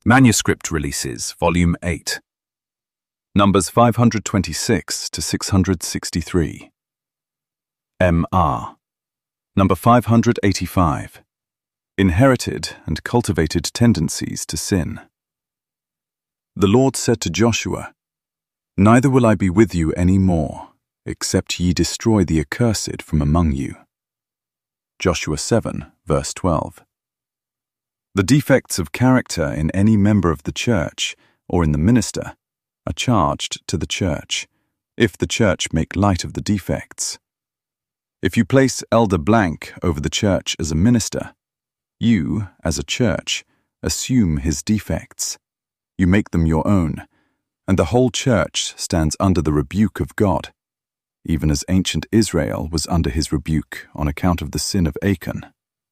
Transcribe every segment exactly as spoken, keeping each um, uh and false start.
Manuscript Releases, Volume eight. Numbers five hundred twenty-six to six hundred sixty-three. M R. Number five hundred eighty-five. Inherited and cultivated tendencies to sin. The Lord said to Joshua, "Neither will I be with you any more, except ye destroy the accursed from among you." Joshua seven, verse twelve. The defects of character in any member of the church or in the minister are charged to the church, if the church make light of the defects. If you place Elder Blank over the church as a minister, you, as a church, assume his defects. You make them your own, and the whole church stands under the rebuke of God, even as ancient Israel was under his rebuke on account of the sin of Achan.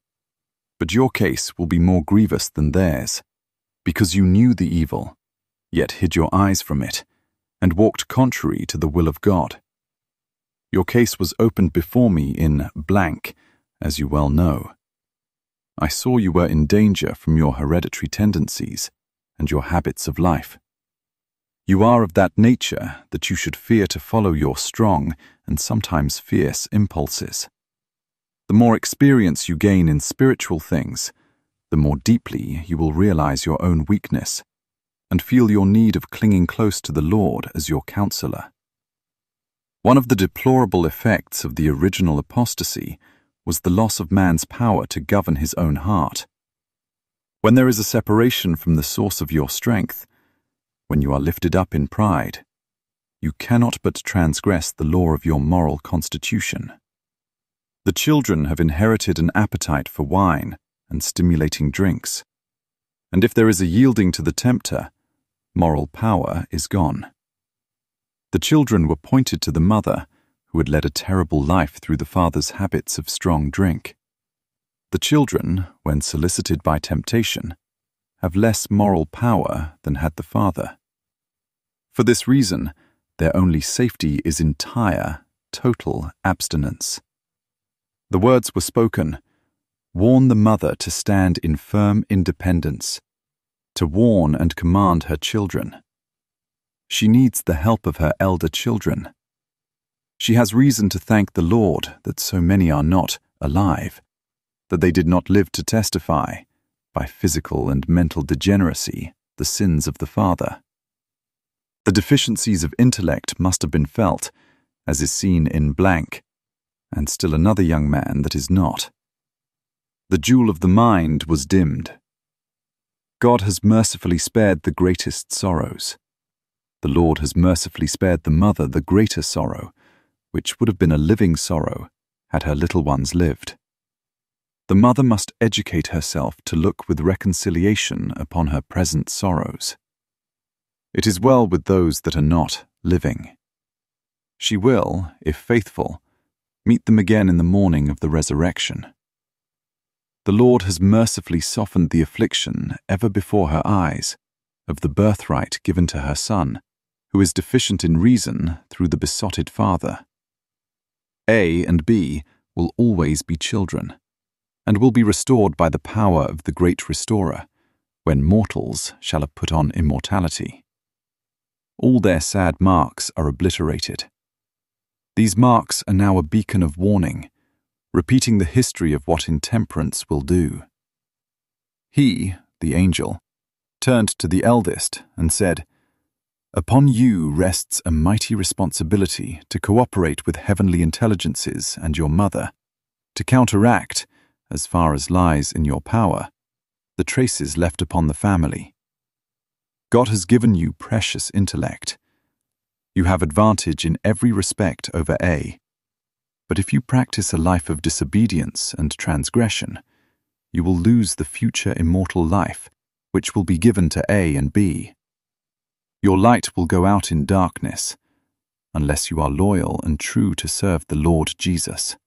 But your case will be more grievous than theirs, because you knew the evil, yet hid your eyes from it, and walked contrary to the will of God. Your case was opened before me in blank, as you well know. I saw you were in danger from your hereditary tendencies and your habits of life. You are of that nature that you should fear to follow your strong and sometimes fierce impulses. The more experience you gain in spiritual things, the more deeply you will realize your own weakness and feel your need of clinging close to the Lord as your counselor. One of the deplorable effects of the original apostasy was the loss of man's power to govern his own heart. When there is a separation from the source of your strength, when you are lifted up in pride, you cannot but transgress the law of your moral constitution. The children have inherited an appetite for wine and stimulating drinks, and if there is a yielding to the tempter, moral power is gone. The children were pointed to the mother, who had led a terrible life through the father's habits of strong drink. The children, when solicited by temptation, have less moral power than had the father. For this reason, their only safety is entire, total abstinence. The words were spoken, "Warn the mother to stand in firm independence, to warn and command her children. She needs the help of her elder children. She has reason to thank the Lord that so many are not alive, that they did not live to testify, by physical and mental degeneracy, the sins of the father." The deficiencies of intellect must have been felt, as is seen in blank, and still another young man that is not. The jewel of the mind was dimmed. God has mercifully spared the greatest sorrows. The Lord has mercifully spared the mother the greater sorrow, which would have been a living sorrow had her little ones lived. The mother must educate herself to look with reconciliation upon her present sorrows. It is well with those that are not living. She will, if faithful, meet them again in the morning of the resurrection. The Lord has mercifully softened the affliction ever before her eyes of the birthright given to her son, who is deficient in reason through the besotted father. A and B will always be children, and will be restored by the power of the great restorer, when mortals shall have put on immortality. All their sad marks are obliterated. These marks are now a beacon of warning, repeating the history of what intemperance will do. He, the angel, turned to the eldest and said, "Upon you rests a mighty responsibility to cooperate with heavenly intelligences and your mother, to counteract, as far as lies in your power, the traces left upon the family. God has given you precious intellect. You have advantage in every respect over A. But if you practice a life of disobedience and transgression, you will lose the future immortal life, which will be given to A and B. Your light will go out in darkness, unless you are loyal and true to serve the Lord Jesus.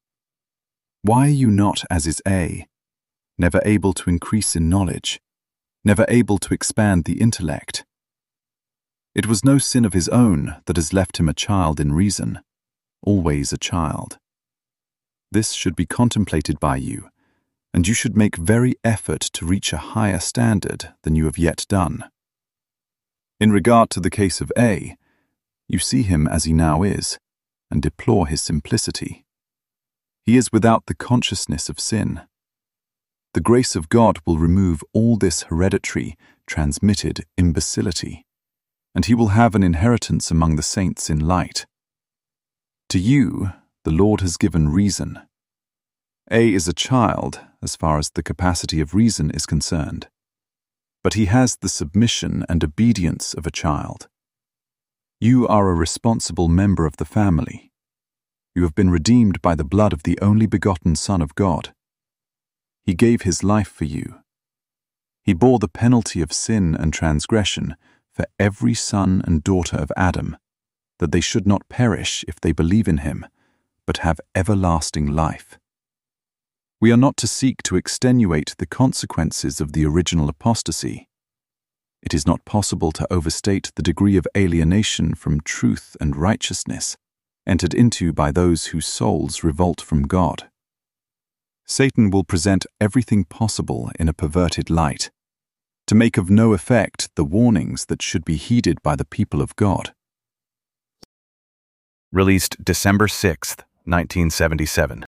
Why are you not as is A, never able to increase in knowledge, never able to expand the intellect? It was no sin of his own that has left him a child in reason, always a child. This should be contemplated by you, and you should make very effort to reach a higher standard than you have yet done. In regard to the case of A, you see him as he now is, and deplore his simplicity. He is without the consciousness of sin. The grace of God will remove all this hereditary, transmitted imbecility, and he will have an inheritance among the saints in light. To you, the Lord has given reason. A is a child as far as the capacity of reason is concerned, but he has the submission and obedience of a child. You are a responsible member of the family. You have been redeemed by the blood of the only begotten Son of God. He gave his life for you. He bore the penalty of sin and transgression for every son and daughter of Adam, that they should not perish if they believe in him, but have everlasting life. We are not to seek to extenuate the consequences of the original apostasy. It is not possible to overstate the degree of alienation from truth and righteousness entered into by those whose souls revolt from God. Satan will present everything possible in a perverted light, to make of no effect the warnings that should be heeded by the people of God. Released December sixth, nineteen seventy-seven.